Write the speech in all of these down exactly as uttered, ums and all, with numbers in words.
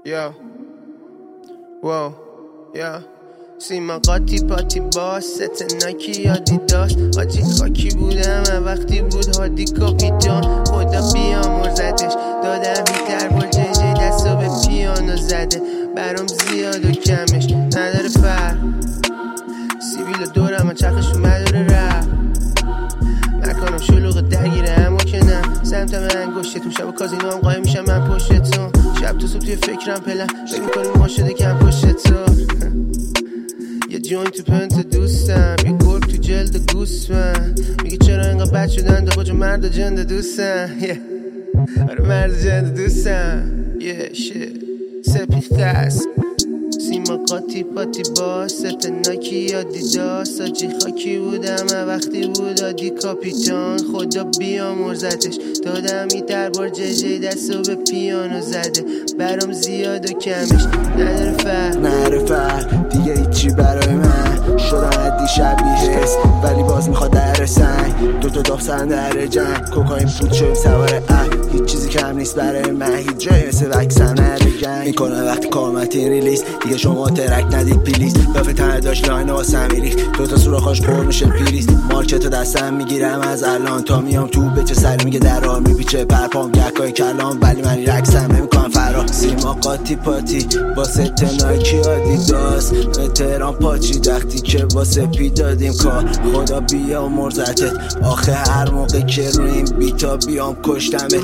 یا واو یا سیما قاطی پاتی باز ست ناکی یادی داشت آجی خاکی بودم وقتی بود هادی کاپیتان خدا بیامرزتش دادم بیتر با جی جی دستو به پیانو زده برام زیاد و کمش نداره فر سیبیل و دورم و چرخش اومد داره رفت نکنم شلوغ درگیره اما که نه سمت من انگشتتون شب و کازینو هم قایم میشم من پشتتون شب تو صبح توی فکرم پلن فکر میکنیم ما شده کم پشت تو یه جوین تو پنت دوستم یه گرگ تو جلد گوسفند میگه چرا اینقدر بد شدن دا باجا مرد جند دوستم آره مرد جند دوستم یه شit سپی خست سیما قاطی پاتی با ست ناکی یادی داست آجی خاکی بودم وقتی بود آدی کاپیتان خدا بیامرزتش دادم ای دربار جی جی دستو به پیانو زده برام زیاد و کمش نداره فر نداره فر دیگه هیچی برای من شدن دیشب بیهست ولی باز میخواد در سنگ دوتا دافتن در جنگ کوکاین پود شویم سوار اه هیچ چیزی کم نیست برای من هیچ جایی مثل وکسم نره گنگ میکنه وقتی کامتین ریلیز دیگه شما ترک ندید پلیز لافه تنه داشت لاین واسم میریخت دوتا سوراخاش پر میشه پیریست مارکتو دستم میگیرم از الان تا میام تو بچه سری میگه در راه میپیچه پرپام گکای کلام ولی من رکسم نمیکنم فرا سیما قاطی پاتی با ست نایکی آدیداس احترام پاچی وقتی که واسه پی دادیم کار خدا بیا مرزتت آخه هر موقع که روی این بیتا بیام کشتمت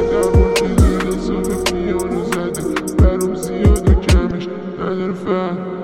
نداره فهم